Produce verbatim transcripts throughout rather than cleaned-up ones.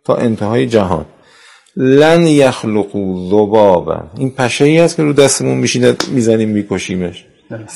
تا انتهای جهان. لن یخلقوا ذبابا، این پشه‌ای است که رو دستمون میشینه میزنیم میکشیمش،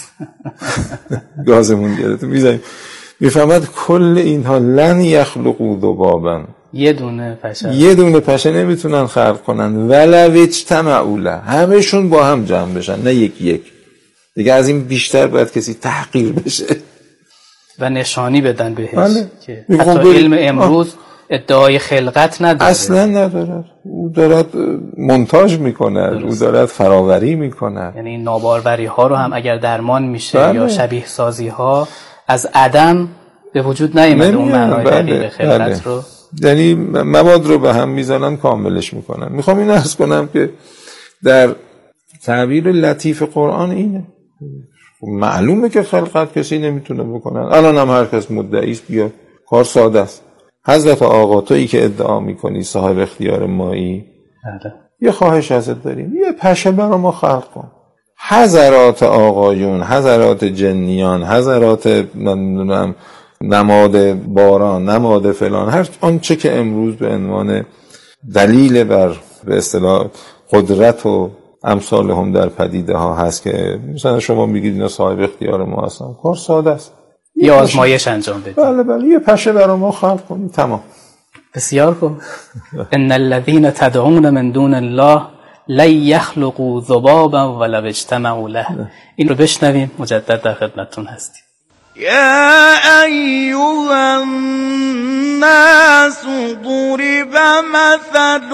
گازمون گرفت میزنیم. میفهمد کل اینها لن یخلقوا ذبابا، یه دونه پشه یه دونه پشه نمیتونن خلق کنن. ولو اجتمعوا له، همه‌شون با هم جمع بشن، نه یک یک. دیگه از این بیشتر باید کسی تحقیر بشه و نشانی بدن بهش. بله. که حتی علم امروز آه. ادعای خلقت نداره، اصلا نداره. او دارد مونتاژ میکنه، او دارد فراوری میکنه. یعنی ناباروری ها رو هم اگر درمان میشه بله. یا شبیه سازی ها از عدم به وجود نیامده اون معنای بله. دقیق خلقت بله. رو، یعنی مواد رو به هم میزنن کاملش میکنن. میخوام این عرض کنم که در تعبیر لطیف قرآن اینه، معلومه که خلقت کسی نمیتونه بکنن. الان هم هر کس مدعی است، بیا کار ساده است. حضرت آقا تویی که ادعا میکنی صاحب اختیار مایی، یه خواهش ازت داریم، یه پشه برا ما خلق کن. حضرات آقایون، حضرات جنیان، حضرات نمیدونم نماد باران، نماد فلان، هر آنچه که امروز به عنوان دلیل بر به اصطلاح قدرت و امثال هم در پدیده ها هست که مثلا شما میگید اینا صاحب اختیار ما هستن، کار ساده است، یه آزمایش انجام بدید. بله بله، یه پشه برای ما خلق کنید، تمام. بسیار خوب. ان الذين تدعون من دون الله لن يخلقوا ذبابا ولو اجتمعوا له. این رو بشنویم، مجدد در خدمتتون هستیم. يا أيها الناس ضرب مثل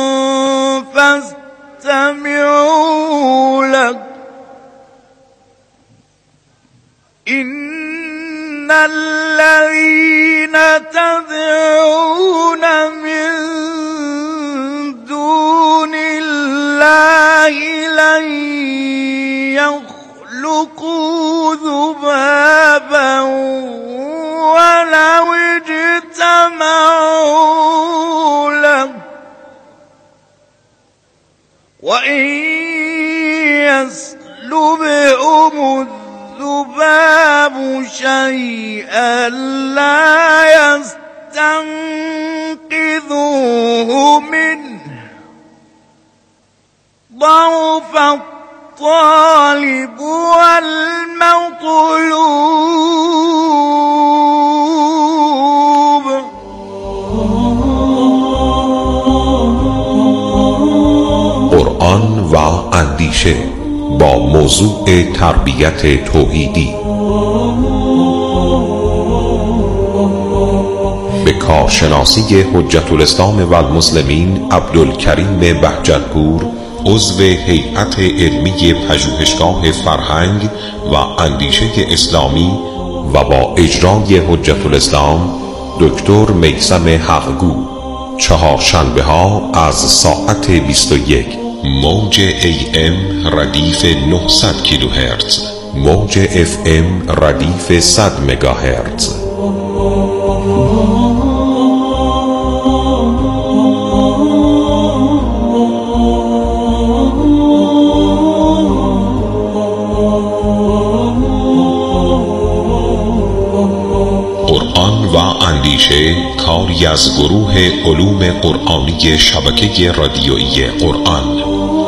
فاستمعوا له إن الذين تدعون من دون الله لن يخلقوا ذبابا ولو اجتمعوا له وإن يسلبهم الذباب شيئا لا يستنقذوه منه ضعف الطالب والمطلوب. قرآن و اندیشه با موضوع تربیت توحیدی به کارشناسی حجت الاسلام و المسلمین عبدالکریم بهجتپور، عضو هیئت علمی پژوهشگاه فرهنگ و اندیشه اسلامی و با اجرای حجت الاسلام دکتر میثم حقگو، چهارشنبه ها از ساعت بیست و یک، موج ای ام ردیف نهصد کیلوهرتز، موج اف ام ردیف صد مگاهرتز. قرآن و اندیشه کاری از گروه علوم قرآنی شبکه رادیویی قرآن.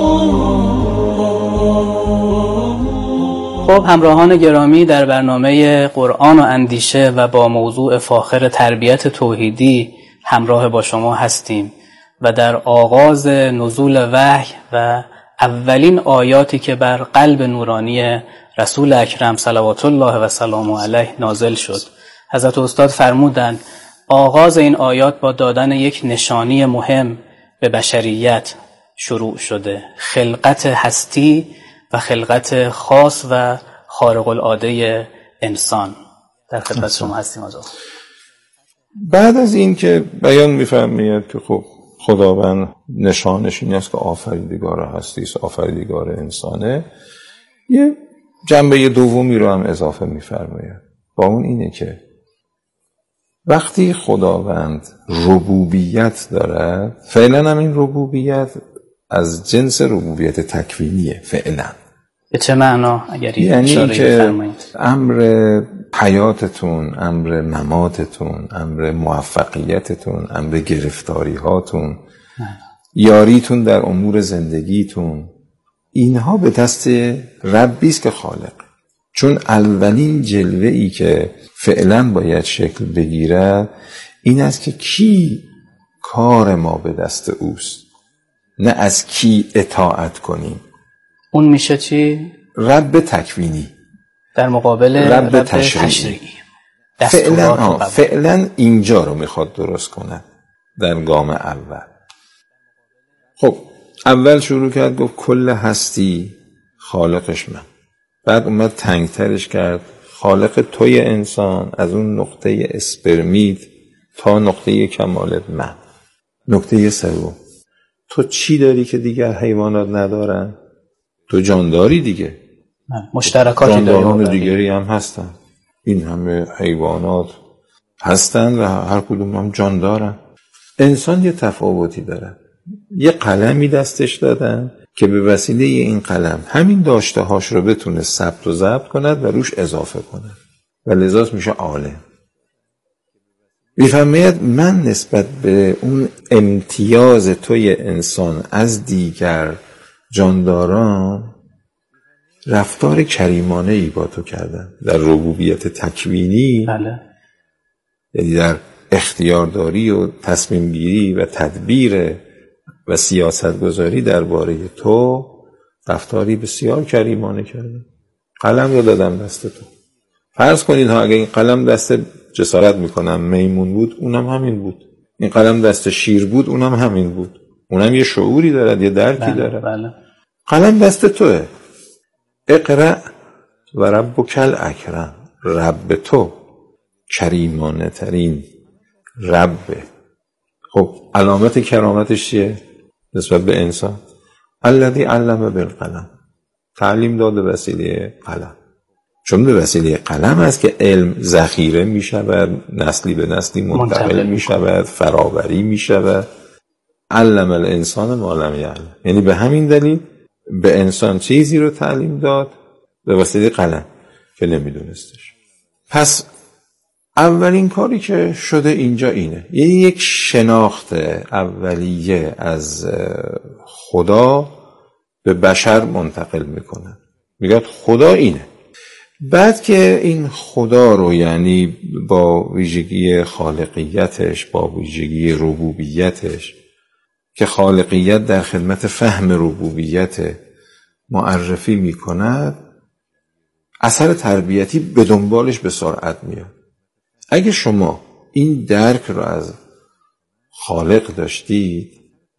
خب همراهان گرامی، در برنامه قرآن و اندیشه و با موضوع فاخر تربیت توحیدی همراه با شما هستیم و در آغاز نزول وحی و اولین آیاتی که بر قلب نورانی رسول اکرم صلوات الله و سلامه علیه نازل شد، حضرت استاد فرمودند آغاز این آیات با دادن یک نشانی مهم به بشریت شروع شده، خلقت هستی و خلقت خاص و خارق العاده انسان. در خدمت شما هستیم آقا. بعد از این که بیان می‌فرماید که خب خداوند نشانش این است که آفریدگار هستی است، آفریدگار انسانه، یه جنبه دومی رو هم اضافه می‌فرماید، با اون اینه که وقتی خداوند ربوبیت دارد، فعلا هم این ربوبیت از جنس ربوبیت تکوینیه. فعلا به چه معنا؟ اگر یعنی که امر حیاتتون، امر مماتتون، امر موفقیتتون، امر گرفتاری هاتون، یاریتون در امور زندگیتون، اینها به دست ربی است که خالق. چون اولین جلوه ای که فعلا باید شکل بگیرد این است که کی کار ما به دست اوست، نه از کی اطاعت کنیم. اون میشه چی؟ رب تکوینی در مقابل رب, رب تشریعی. تشریعی. فعلا, فعلا اینجا رو میخواد درست کنه در گام اول. خب اول شروع کرد گفت کل هستی خالقش من، بعد اومد تنگترش کرد خالق توی انسان از اون نقطه اسپرمید تا نقطه کمالت من. نقطه سوم تو چی داری که دیگر حیوانات ندارن؟ تو جانداری دیگه، مشترکاتی جانداران دیگری هم هستن، این همه حیوانات هستن و هر کدوم هم جان دارن. انسان یه تفاوتی داره، یه قلمی دستش دادن که به وسیله این قلم همین داشته هاش رو بتونه ثبت و ضبط کند و روش اضافه کند و لذاست میشه عالم. میفهمید من نسبت به اون امتیاز توی انسان از دیگر جانداران رفتار کریمانه ای با تو کردن در ربوبیت تکوینی. بله. یعنی در اختیارداری و تصمیم گیری و تدبیر و سیاست گذاری درباره تو رفتاری بسیار کریمانه کردن. قلم رو دادم دست تو. فرض کنید ها اگه این قلم دست جسارت میکنم میمون بود اونم همین بود، این قلم دست شیر بود اونم همین بود، اونم یه شعوری دارد، یه درکی بله، داره. بله. قلم دست توه. اقرأ و ربک الاکرم، رب تو کریمانه ترین ربه. خب علامت کرامتش چیه نسبت به انسان؟ الذی علم بالقلم، تعلیم داد به وسیله قلم. چون به وسیله قلم است که علم ذخیره می شود، نسلی به نسلی منتقل می شود، فراوری می شود. علم الانسان ما لم یعلم، یعنی به همین دلیل به انسان چیزی رو تعلیم داد به وسیله قلم که نمیدونستش. پس اولین کاری که شده اینجا اینه، یعنی یک شناخت اولیه از خدا به بشر منتقل میکنه، میگه خدا اینه. بعد که این خدا رو یعنی با ویژگی خالقیتش، با ویژگی ربوبیتش که خالقیت در خدمت فهم ربوبیت معرفی میکند، اثر تربیتی به دنبالش به سرعت میاد. اگه شما این درک رو از خالق داشتید،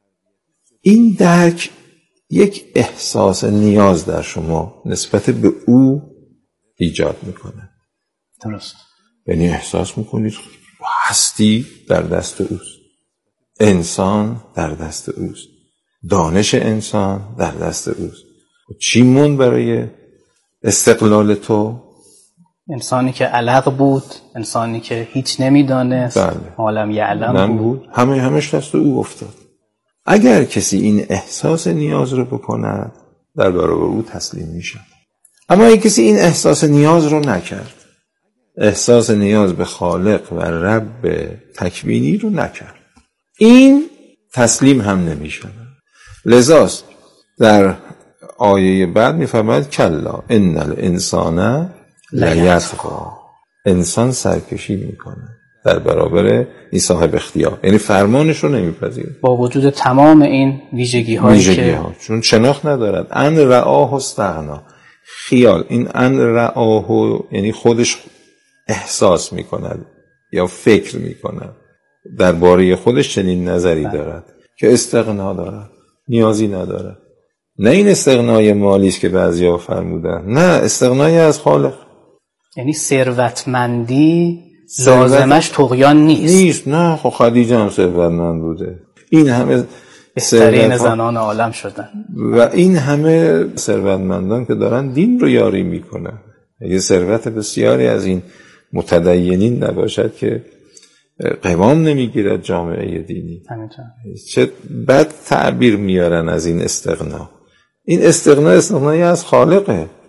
این درک یک احساس نیاز در شما نسبت به او ایجاد میکنه. درست. یعنی احساس میکنید هستی در دست اوست، انسان در دست اوست، دانش انسان در دست اوست. چی مون برای استقلال تو؟ انسانی که علق بود، انسانی که هیچ نمیدانست، عالم یعلم بود. بود همه همش دست او افتاد. اگر کسی این احساس نیاز رو بکند در برابر او تسلیم میشه. اما اگه کسی این احساس نیاز رو نکرد، احساس نیاز به خالق و رب تکوینی رو نکرد، این تسلیم هم نمیشه. لذاست در آیه بعد میفرماید کلا ان الانسان لیطغی، انسان سرکشی میکنه در برابر این صاحب اختیار، یعنی فرمانش رو نمیپذیره با وجود تمام این ویژگی هایی ویژگی که ها. چون شناخت ندارد. ان رآه استغنا، خیال. این ان رآه یعنی خودش احساس میکند یا فکر میکند درباره خودش چنین نظری بله. دارد که استغنا دارد، نیازی ندارد. نه این استغنای مالی است که بعضیا فرمودن، نه، استغنای از خالق. یعنی ثروتمندی لازمش طغیان نیست. نیست. نه، خب خدیجه هم ثروتمند بوده، این همه بهترین زنان عالم شدن و این همه ثروتمندان که دارن دین رو یاری میکنن. اگه ثروت بسیاری از این متدینین نباشد که قوام نمیگیرد جامعه دینی. همینطور. چه بد تعبیر میارن از این استغنا. این استغنا استغنایی از خالقه.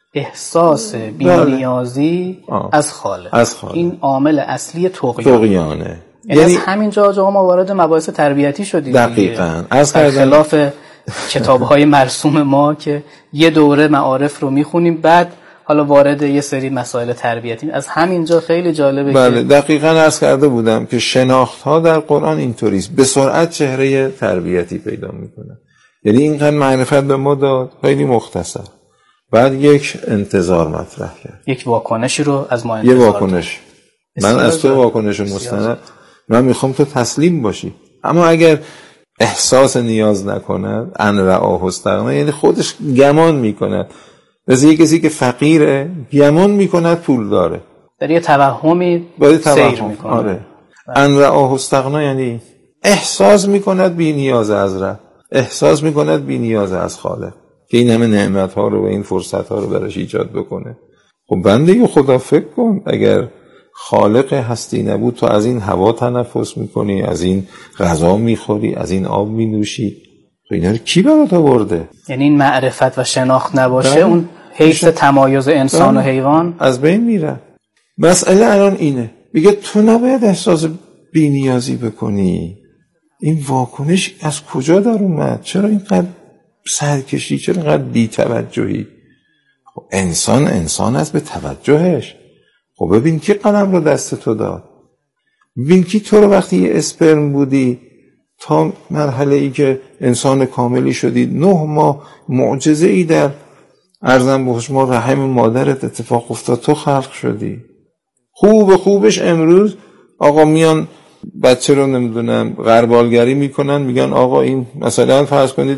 احساس بی‌نیازی از خالق. از خالق این عامل اصلی طغیان طغیانه. یعنی از همینجا جا ما وارد مباحث تربیتی شدیم. دقیقاً. از خلاف کتاب‌های مرسوم ما که یه دوره معارف رو میخونیم بعد حالا وارد یه سری مسائل تربیتی. از همینجا خیلی جالبه. بله دقیقاً عرض کرده بودم که شناخت‌ها در قرآن اینطوریست، به سرعت چهره تربیتی پیدا میکنه. یعنی اینقدر معرفت به ما داد خیلی مختصر، بعد یک انتظار مطرح کرد، یک واکنشی رو از ما انتظار یه واکنش کرد. من از تو واکنش مستند، من میخوام تو تسلیم باشی. اما اگر احساس نیاز نکند ان رآه استغنا، یعنی خودش گمان میکند مثل یه کسی که فقیره گمان میکند پول داره، در یه توهمی سیر میکنه. آره. ان رآه استغنا یعنی احساس میکند بی نیاز از رب، احساس میکند بی نیاز از خالق که این همه نعمت ها رو و این فرصت ها رو براش ایجاد بکنه. خب بنده خدا فکر کن اگر خالق هستی نبود تو از این هوا تنفس میکنی، از این غذا میخوری، از این آب مینوشی، تو اینا رو کی برات آورده؟ یعنی این معرفت و شناخت نباشه ده؟ اون حیث تمایز انسان ده؟ و حیوان از بین میره. مسئله الان اینه، میگه تو نباید احساس بی‌نیازی بکنی. این واکنش از کجا در اومد؟ چرا اینقدر سرکشی؟ چرا اینقدر بی‌توجهی؟ خب انسان انسان است به توجهش. خب ببین کی قلم رو دست تو داد، ببین کی تو رو وقتی یه اسپرم بودی تا مرحله ای که انسان کاملی شدی نه ماه معجزه ای در ارزم به شما رحم مادرت اتفاق افتاد، تو خلق شدی. خوب خوبش امروز آقا میان بچه رو نمیدونم غربالگری میکنن، میگن آقا این مثلا فرض کنید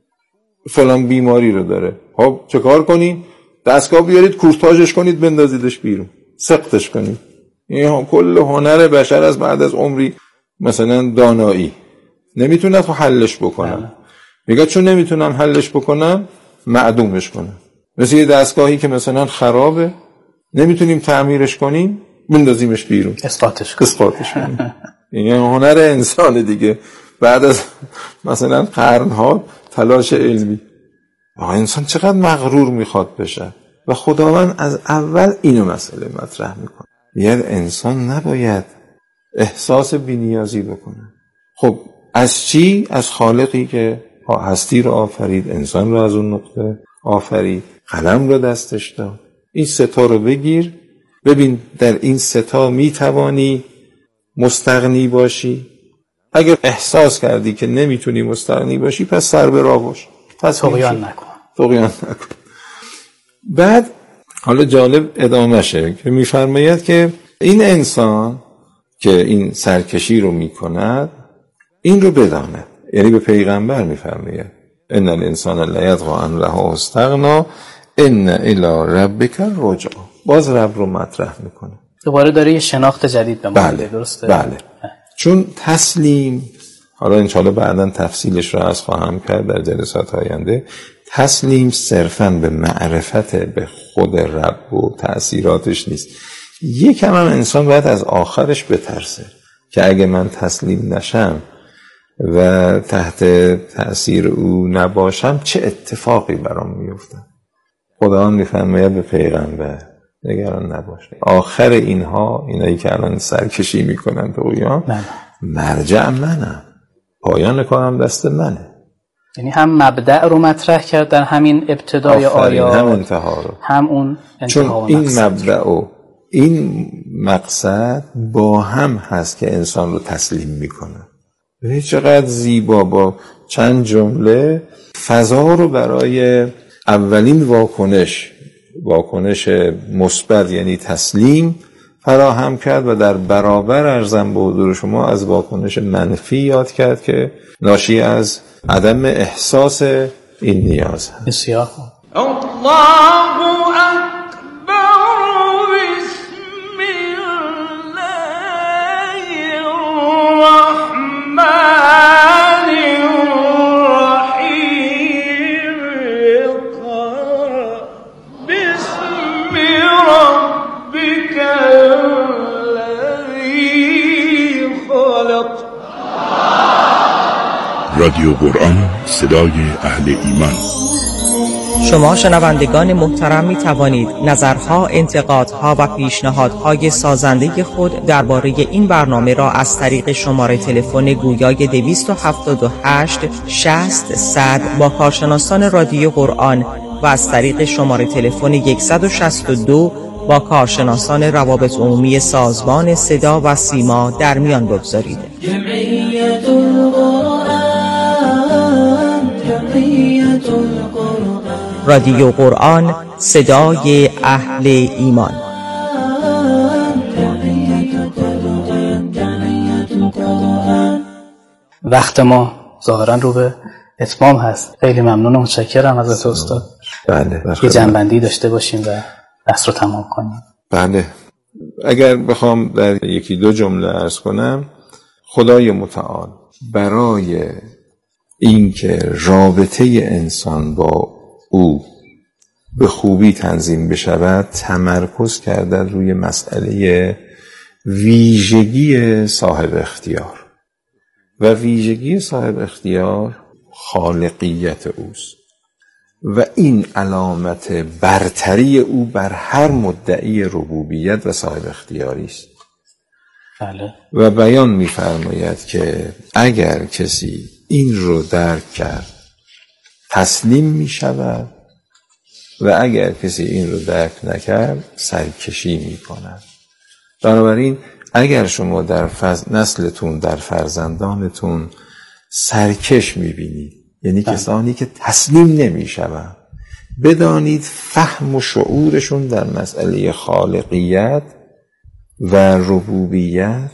فلان بیماری رو داره، خب چه کار کنین؟ دستگاه بیارید کورتاژش کنید بندازیدش بیرون، سقطش کنید. این کل هنر بشر از بعد از عمری مثلا دانایی نمیتونه تو حلش بکنم، میگه چون نمیتونم حلش بکنم معدومش کنم. مثل یه دستگاهی که مثلا خرابه نمیتونیم تعمیرش کنیم بندازیمش بیرون، اسقاطش کنیم. اسقاطش کنیم. این هنر انسان دیگه بعد از مثلا قرنها تلاش علمی. آقا انسان چقدر مغرور میخواد بشه و خداوند از اول اینو مسئله مطرح میکنه، یعنی انسان نباید احساس بی‌نیازی بکنه. خب از چی؟ از خالقی که هستی رو آفرید، انسان رو از اون نقطه آفرید، قلم رو دستش داد. این ستا رو بگیر، ببین در این ستا میتوانی مستغنی باشی. اگر احساس کردی که نمیتونی مستغنی باشی پس سر به راه باش، پس طغیان نکن طغیان نکن. بعد حالا جالب ادامهشه که میفرماید که این انسان که این سرکشی رو میکند این رو بداند، یعنی به پیغمبر میفرماید ان الانسان لا یطغی ان رآه استغنا ان الی ربک الرجع. باز رب رو مطرح میکنه، دوباره داره یه شناخت جدید به ما بله. میده. درسته؟ بله. چون تسلیم، حالا انشاءالله بعداً تفصیلش رو از خواهم کرد در جلسات آینده، تسلیم صرفاً به معرفت به خود رب و تأثیراتش نیست. یکم هم انسان باید از آخرش بترسه که اگه من تسلیم نشم و تحت تأثیر او نباشم چه اتفاقی برام میفته. خداوند میفرماید به پیغمبر نگران نباشه، آخر اینها، اینایی که الان سرکشی میکنن طغیان، مرجع منم، پایان کارم دست منه. یعنی هم مبدأ رو مطرح کرد در همین ابتدای آیات، هم انتها رو، هم اون انتها و چون این مبدأ و این مقصد با هم هست که انسان رو تسلیم میکنه. ببینید چقدر زیبا با چند جمله فضا رو برای اولین واکنش واکنش مثبت یعنی تسلیم فراهم کرد و در برابر ارزم به حضور شما از واکنش منفی یاد کرد که ناشی از عدم احساس این نیاز هست. بسیار خوب. الله اکبر بسم الله الرحمن رادیو قرآن، صدای اهل ایمان. شما شنوندگان محترم می توانید نظرها، انتقادها و پیشنهادهای سازنده خود درباره این برنامه را از طریق شماره تلفن گویای دویست و هفتاد و هشت شصت صد با کارشناسان رادیو قرآن و از طریق شماره تلفن صد و شصت و دو با کارشناسان روابط عمومی سازمان صدا و سیما در میان بگذارید. جمعیت القرآن، جمعیت القرآن، رادیو قرآن، صدای اهل ایمان. وقت ما ظاهرا رو به اتمام هست. خیلی ممنون و متشکرم از استاد. بله. یه جنبندی داشته باشیم و بحث رو تمام کنیم. بله. اگر بخوام در یکی دو جمله عرض کنم، خدای متعال برای اینکه رابطه انسان با او به خوبی تنظیم بشود تمرکز کرده روی مسئله ویژگی صاحب اختیار و ویژگی صاحب اختیار خالقیت اوست و این علامت برتری او بر هر مدعی ربوبیت و صاحب اختیاری است. بله. و بیان می‌فرماید که اگر کسی این رو درک کرد تسلیم می‌شود و اگر کسی این رو درک نکرد سرکشی می‌کند. بنابراین اگر شما در فز... نسلتون در فرزندانتون سرکش می‌بینید، یعنی بله. کسانی که تسلیم نمی‌شوند، بدانید فهم و شعورشون در مسئله خالقیت و ربوبیت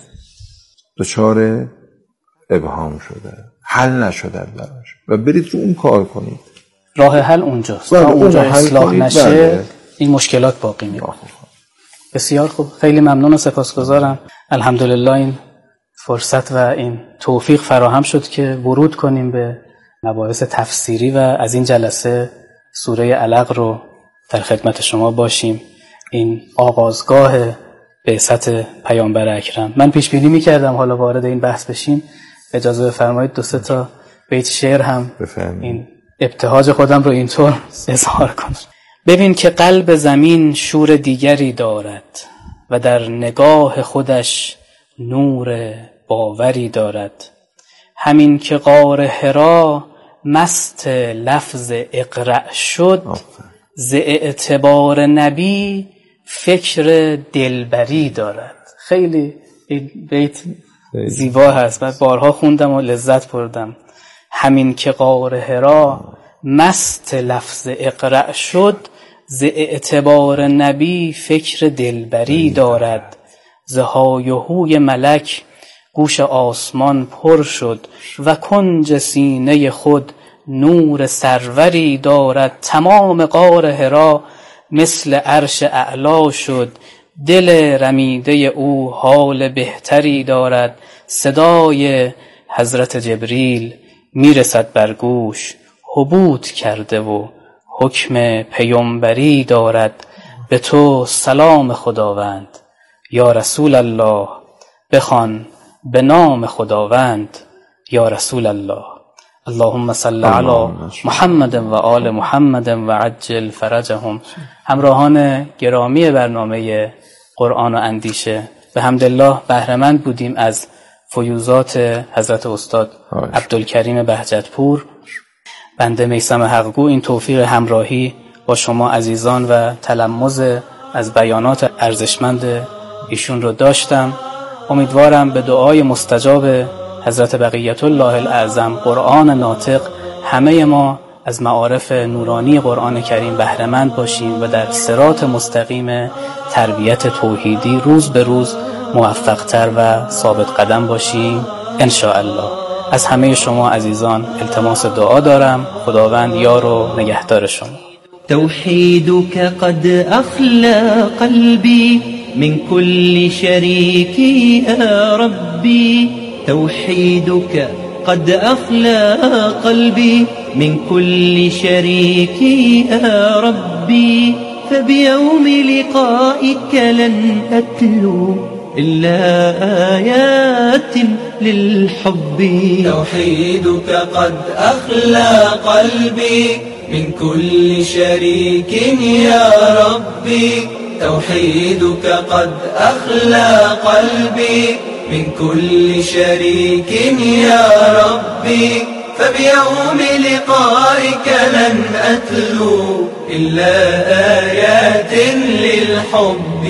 دچار ابهام شده، حل نشده براش و برید رو اون کار کنید. راه حل اونجاست. تا اونجا اصلاح نشه بله. این مشکلات باقی میمونه. بسیار خوب، خیلی ممنون و سپاسگزارم. الحمدلله این فرصت و این توفیق فراهم شد که ورود کنیم به مباحث تفسیری و از این جلسه سوره علق رو در خدمت شما باشیم. این آغازگاه بعثت پیامبر اکرم. من پیش بینی می‌کردم حالا وارد این بحث بشیم، اجازه بفرمایید دو سه تا بیت شعر هم بفرمایید. این ابتهاج خودم رو اینطور اظهار کنم. ببین که قلب زمین شور دیگری دارد و در نگاه خودش نور باوری دارد. همین که غار حرا مست لفظ اقرأ شد، ز اعتبار نبی فکر دلبری دارد. خیلی این بیت زیبا هست، من بارها خوندم و لذت بردم. همین که غار حرا مست لفظ اقرأ شد، ز اعتبار نبی فکر دلبری دارد. ز های و هوی ملک گوش آسمان پر شد و کنج سینه خود نور سروری دارد. تمام غار حرا مثل عرش اعلا شد، دل رمیده او حال بهتری دارد. صدای حضرت جبریل میرسد بر گوش، حبوط کرده و حکم پیامبری دارد. به تو سلام خداوند یا رسول الله، بخوان به نام خداوند یا رسول الله. اللهم صل علی محمد و آل محمد و عجل فرجهم. همراهان گرامی برنامه قرآن و اندیشه، به حمدالله بهره‌مند بودیم از فیوزات حضرت استاد عبدالکریم بهجتپور. بنده میثم حقگو این توفیق همراهی با شما عزیزان و تلمذ از بیانات ارزشمند ایشون رو داشتم. امیدوارم به دعای مستجاب حضرت بقیت الله الاعظم قرآن ناطق همه ما از معارف نورانی قرآن کریم بهره‌مند باشیم و در صراط مستقیم تربیت توحیدی روز به روز موفق‌تر و ثابت قدم باشیم ان شاء الله. از همه شما عزیزان التماس دعا دارم. خداوند یار و نگهدار شما. توحيدك قد أخلى قلبي من كل شريك يا ربي. توحيدك قد أخلى قلبي من كل شريك يا ربي. فبيوم لقائك لن أتلو إلا آيات للحب. توحيدك قد أخلى قلبي من كل شريك يا ربي توحيدك قد أخلى قلبي من كل شريك يا ربي فبيوم لقائك لن أتلو إلا آيات للحب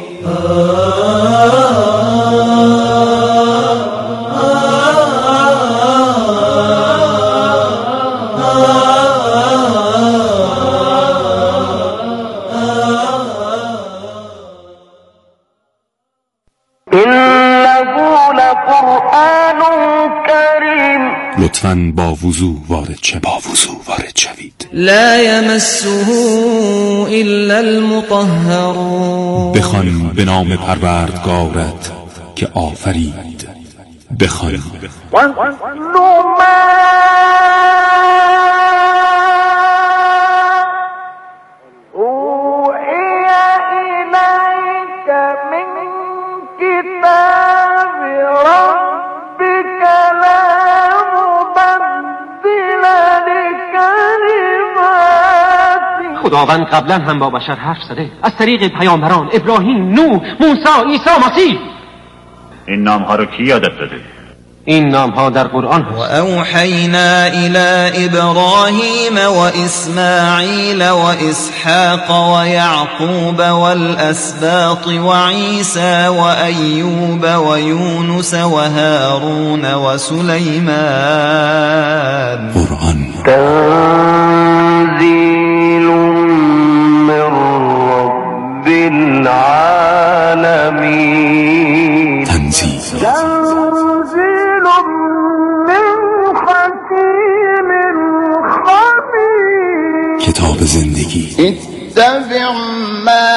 لطفاً با وضو وارد شوید با وضو وارد شوید لا يمسه إلا المطهرون بخوان به نام پروردگارت که آفرید بخوان خداوند قبلا هم با بشر حرف زده از طریق پیامبران ابراهیم، نوح، موسی، عیسی، مسیح. این نام ها رو کی یادت داده؟ این نام ها در قرآن هست. و اوحینا الی ابراهیم و اسماعیل و اسحاق و یعقوب و الاسباط و عیسی و ایوب و یونس و هارون و سلیمان. قرآن تنزیل من رب العالمین. تنزیل تنزیل من حکیم خبیر. کتاب زندگی. اتبع ما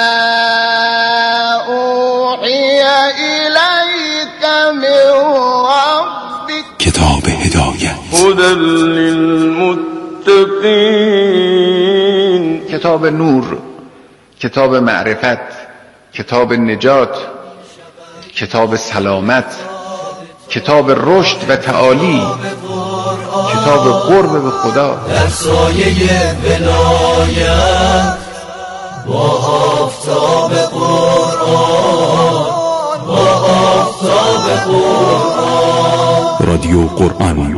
اوحی الیک من ربک. کتاب هدایت. هدی للمتقین. کتاب نور، کتاب معرفت، کتاب نجات، کتاب سلامت، کتاب رشد و تعالی، کتاب قرب به خدا. در سایه ولایت با آفتاب قرآن، با آفتاب قرآن. رادیو قرآن.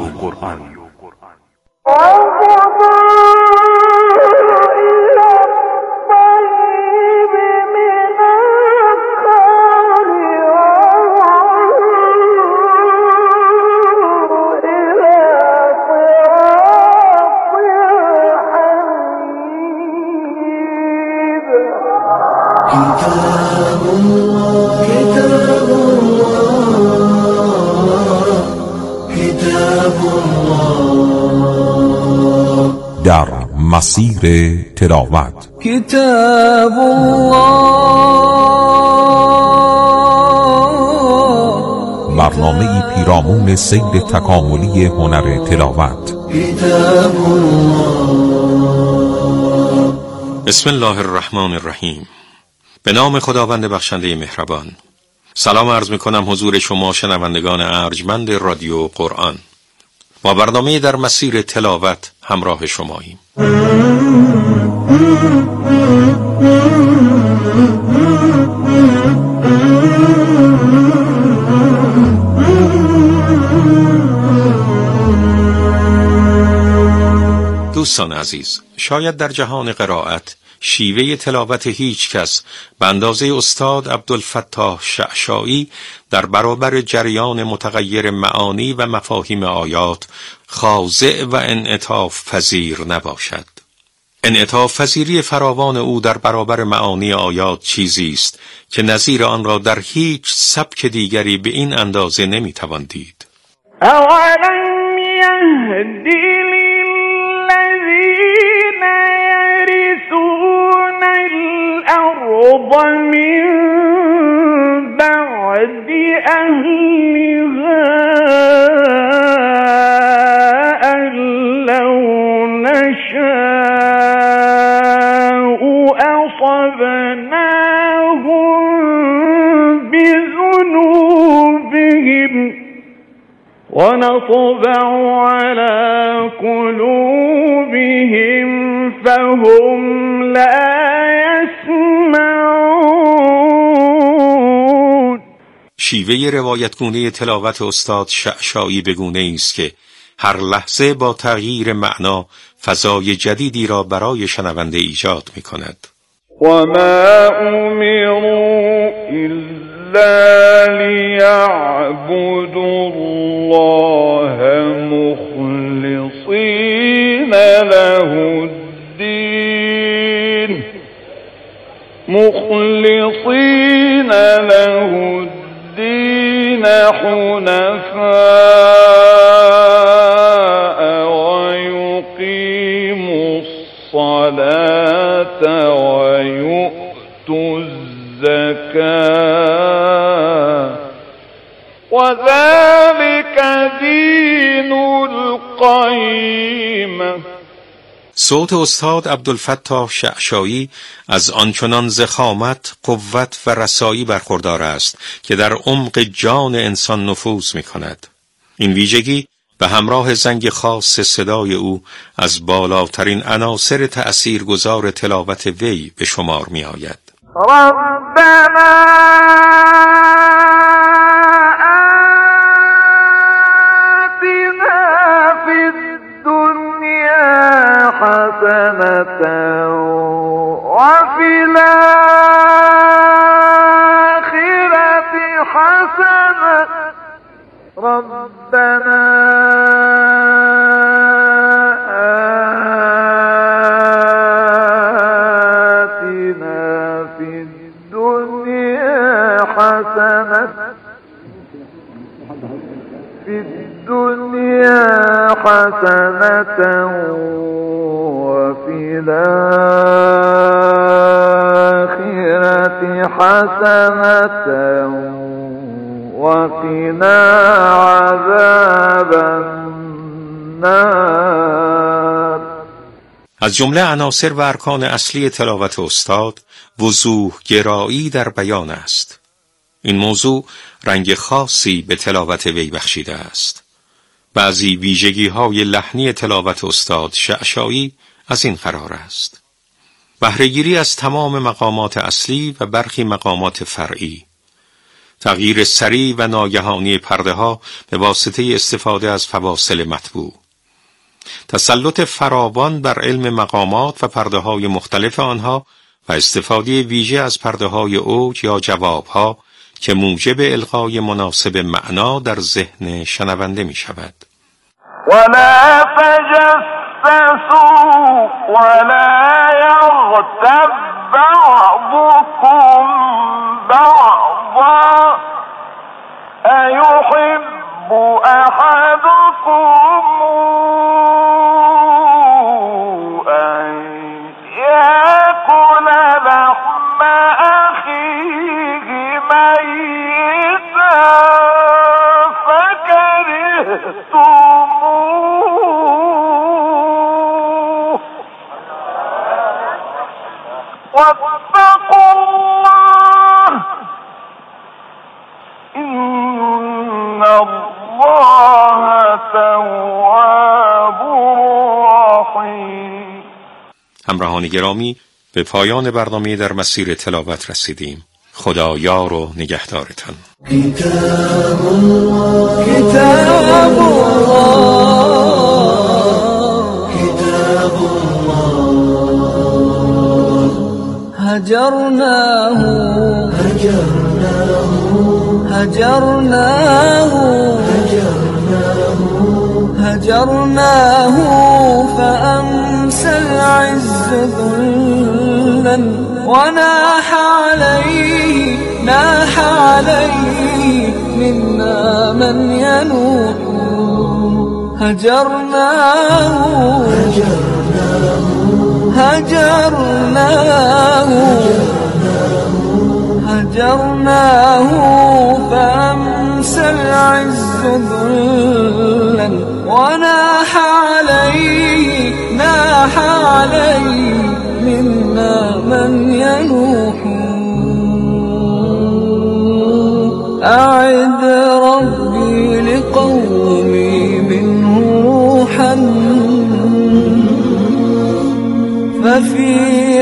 در مسیر تلاوت. کتاب الله. برنامه‌ای پیرامون سیر تکاملی هنر تلاوت. کتاب الله. بسم الله الرحمن الرحیم. به نام خداوند بخشنده مهربان. سلام عرض می‌کنم حضور شما شنوندگان ارجمند رادیو قرآن. با برنامه در مسیر تلاوت همراه شماییم. دوستان عزیز، شاید در جهان قرائت شیوه تلاوت هیچ کس به اندازه استاد عبدالفتاح شعشاعی در برابر جریان متغیر معانی و مفاهیم آیات خاضع و انعطاف پذیر نباشد. انعطاف پذیری فراوان او در برابر معانی آیات چیزی است که نظیر آن را در هیچ سبک دیگری به این اندازه نمیتوان دید. اولم یهدی للذین یرثون الارض من بعد اهلها ان لو نشاء اصبناهم بذنوبهم ونرحمهم ونطبع على قلوبهم فهم لا يسمعون. شیوه روایتگونه تلاوت استاد شعشاعی بگونه است که هر لحظه با تغییر معنا فضای جدیدی را برای شنونده ایجاد می کند. وما أمروا إلا ليعبدوا الله مخلصين له الدين مخلصين له الدين حنفاء ويقيموا الصلاة ويؤتوا الزكاة وذلك دين القيم. صوت استاد عبدالفتاح شعشاعی از آنچنان ضخامت، قوت و رسایی برخوردار است که در عمق جان انسان نفوذ می کند. این ویژگی به همراه زنگ خاص صدای او از بالاترین عناصر تأثیرگذار تلاوت وی به شمار می آید. ربنا آتنا في الدنيا حسنة وفي الآخرة حسنة ربنا آتنا في الدنيا حسنة في الدنيا حسنة وفي الآخرة حسنة وقنا عذاب النار. از جمله عناصر و ارکان اصلی تلاوت استاد وضوح گرایی در بیان است. این موضوع رنگ خاصی به تلاوت وی بخشیده است. بعضی ویژگی های لحنی تلاوت استاد شعشاعی از این قرار است: بهره‌گیری از تمام مقامات اصلی و برخی مقامات فرعی، تغییر سریع و ناگهانی پرده ها به واسطه استفاده از فواصل مطبوع، تسلط فراوان بر علم مقامات و پرده های مختلف آنها و استفاده ویژه از پرده های اوج یا جواب ها که موجب القای مناسب معنا در ذهن شنونده می شود. ولا تجسسوا ولا يغتب بعضكم بعضا أيحب أحدكم أن يأكل لحم أخيه ميتا فكرهتموه واتقوا الله إن الله تواب رحیم. همراهان گرامی، به پایان برنامه در مسیر تلاوت رسیدیم. خدا یار و نگهدارتان. کتاب الله کتاب الله کتاب الله هجرناه هجرناه هجرناه هجرناه فأمسى العز ذلا وناح عليه ناح عليه منا من ينوح هجرناه هجرناه هجرناه فأمسى العز ذلا وناح عليه ناح عليه منا من ينوح أعد ربي لقومي ففي